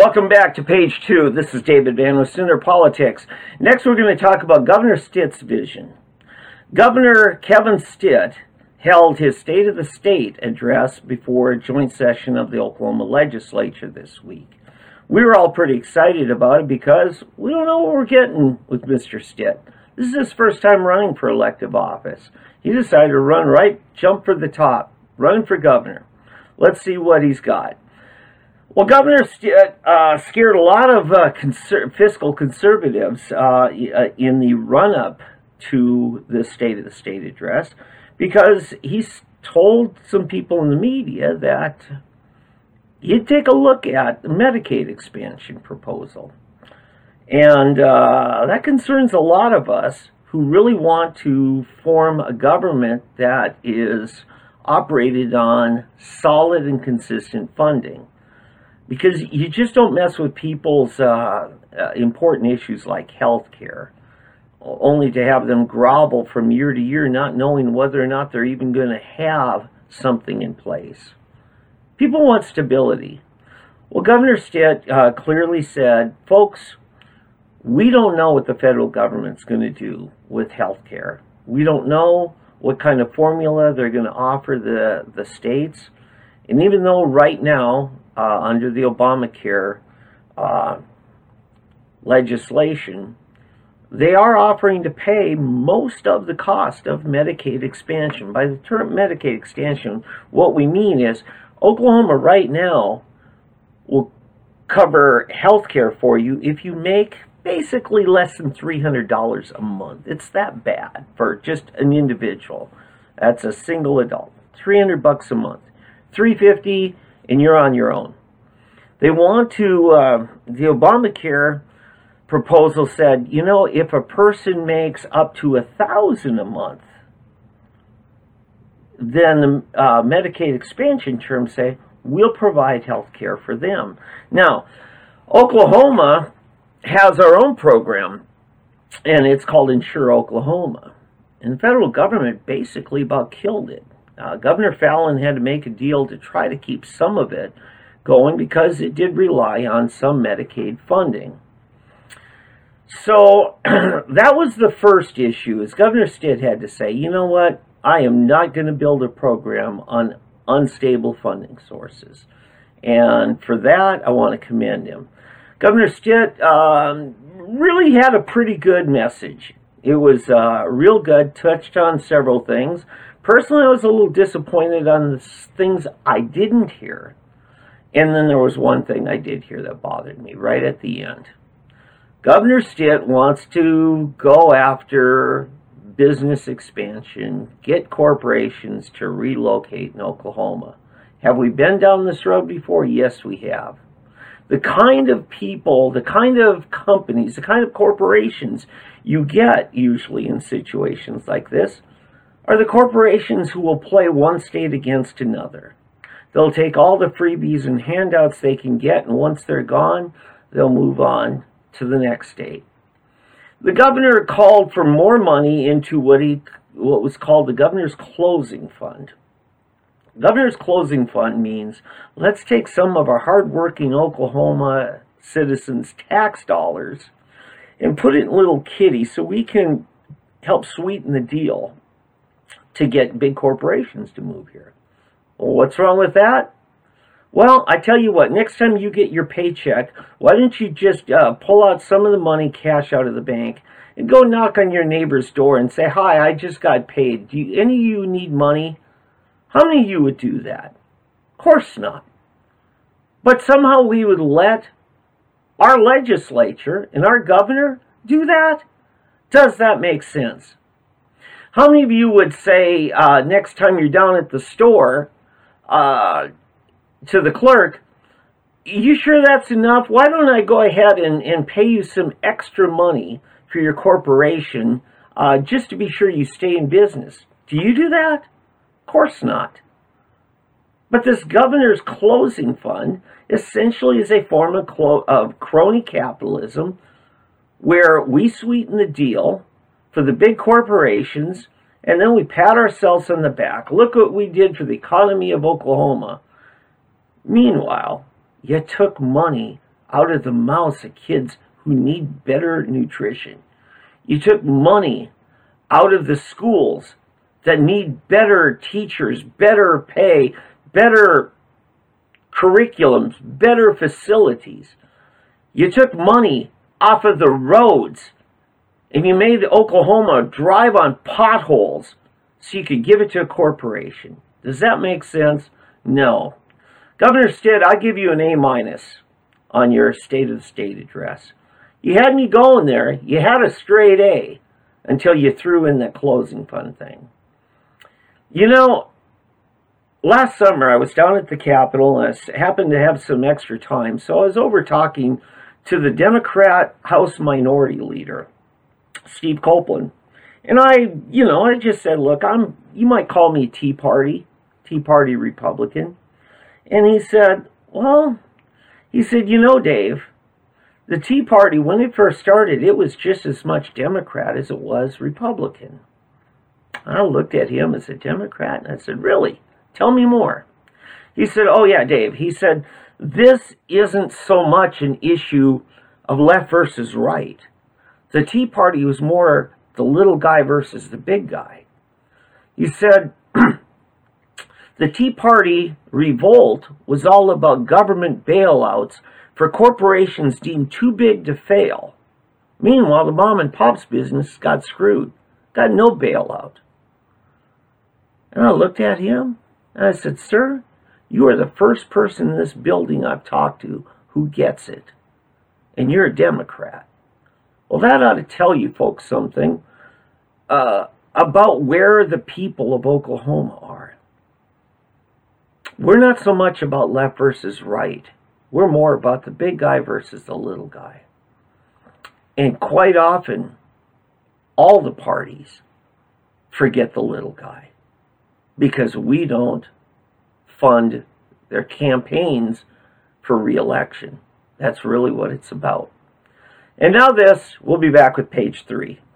Welcome back to page 2. This is David Van with Sooner Politics. Next, we're going to talk about Governor Stitt's vision. Governor Kevin Stitt held his State of the State address before a joint session of the Oklahoma legislature this week. We were all pretty excited about it because we don't know what we're getting with Mr. Stitt. This is his first time running for elective office. He decided to jump for the top, running for governor. Let's see what he's got. Well, Governor Stitt scared a lot of fiscal conservatives in the run-up to the State of the State address because he's told some people in the media that he'd take a look at the Medicaid expansion proposal. And that concerns a lot of us who really want to form a government that is operated on solid and consistent funding. Because you just don't mess with people's important issues like health care, only to have them grovel from year to year, not knowing whether or not they're even going to have something in place. People want stability. Well, Governor Stitt clearly said, folks, we don't know what the federal government's going to do with health care. We don't know what kind of formula they're going to offer the states. And even though right now, under the Obamacare legislation, they are offering to pay most of the cost of Medicaid expansion. By the term Medicaid expansion, what we mean is Oklahoma right now will cover health care for you if you make basically less than $300 a month. It's that bad for just an individual. That's a single adult. $300 a month. $350 and you're on your own. They want to, the Obamacare proposal said, you know, if a person makes up to $1,000 a month, then the Medicaid expansion terms say, we'll provide health care for them. Now, Oklahoma has our own program, and it's called Insure Oklahoma. And the federal government basically about killed it. Governor Fallin had to make a deal to try to keep some of it going because it did rely on some Medicaid funding. So that was the first issue, is Governor Stitt had to say, you know what, I am not going to build a program on unstable funding sources. And for that, I want to commend him. Governor Stitt really had a pretty good message. It was real good, touched on several things. Personally, I was a little disappointed on the things I didn't hear. And then there was one thing I did hear that bothered me right at the end. Governor Stitt wants to go after business expansion, get corporations to relocate in Oklahoma. Have we been down this road before? Yes, we have. The kind of people, the kind of companies, the kind of corporations you get usually in situations like this are the corporations who will play one state against another. They'll take all the freebies and handouts they can get, and once they're gone, they'll move on to the next state. The governor called for more money into what was called the Governor's Closing Fund. Governor's Closing Fund means let's take some of our hardworking Oklahoma citizens' tax dollars and put it in little kitties so we can help sweeten the deal to get big corporations to move here. Well, what's wrong with that? Well, I tell you what, next time you get your paycheck, why don't you just pull out some of the money, cash out of the bank, and go knock on your neighbor's door and say, hi, I just got paid. Do any of you need money? How many of you would do that? Of course not. But somehow we would let our legislature and our governor do that? Does that make sense? How many of you would say next time you're down at the store to the clerk, you sure that's enough? Why don't I go ahead and pay you some extra money for your corporation just to be sure you stay in business? Do you do that? Of course not. But this Governor's Closing Fund essentially is a form of crony capitalism where we sweeten the deal for the big corporations and then we pat ourselves on the back. Look what we did for the economy of Oklahoma. Meanwhile, you took money out of the mouths of kids who need better nutrition. You took money out of the schools that need better teachers, better pay, better curriculums, better facilities. You took money off of the roads and you made Oklahoma drive on potholes so you could give it to a corporation. Does that make sense? No. Governor Stitt, I give you an A- on your State of the State address. You had me going there. You had a straight A until you threw in that closing fund thing. You know, last summer I was down at the Capitol and I happened to have some extra time, so I was over talking to the Democrat House Minority Leader, Steve Copeland. And I just said, look, you might call me Tea Party Republican. And he said, Dave, the Tea Party, when it first started, it was just as much Democrat as it was Republican. I looked at him as a Democrat and I said, really? Tell me more. He said, oh yeah, Dave. He said, this isn't so much an issue of left versus right. The Tea Party was more the little guy versus the big guy. He said, the Tea Party revolt was all about government bailouts for corporations deemed too big to fail. Meanwhile, the mom and pop's business got screwed, got no bailout. And I looked at him and I said, sir, you are the first person in this building I've talked to who gets it. And you're a Democrat. Well, that ought to tell you folks something about where the people of Oklahoma are. We're not so much about left versus right. We're more about the big guy versus the little guy. And quite often, all the parties forget the little guy because we don't fund their campaigns for re-election. That's really what it's about. And now this, we'll be back with page 3.